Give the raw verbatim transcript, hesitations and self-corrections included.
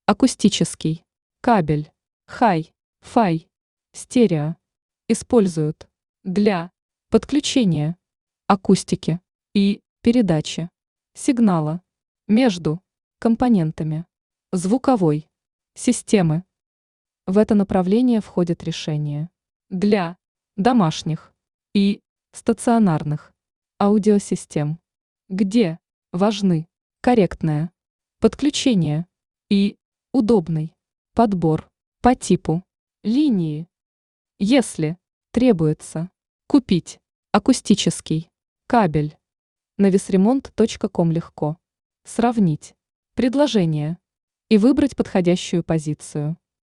акустический, кабель, хай-фай, стерео. Используют для подключения акустики и передачи сигнала между компонентами звуковой системы. В это направление входит решение для домашних и стационарных аудиосистем, где важны корректное подключение и удобный подбор по типу линии. Если требуется купить акустический кабель, на весремонт точка ком легко сравнить предложения и выбрать подходящую позицию.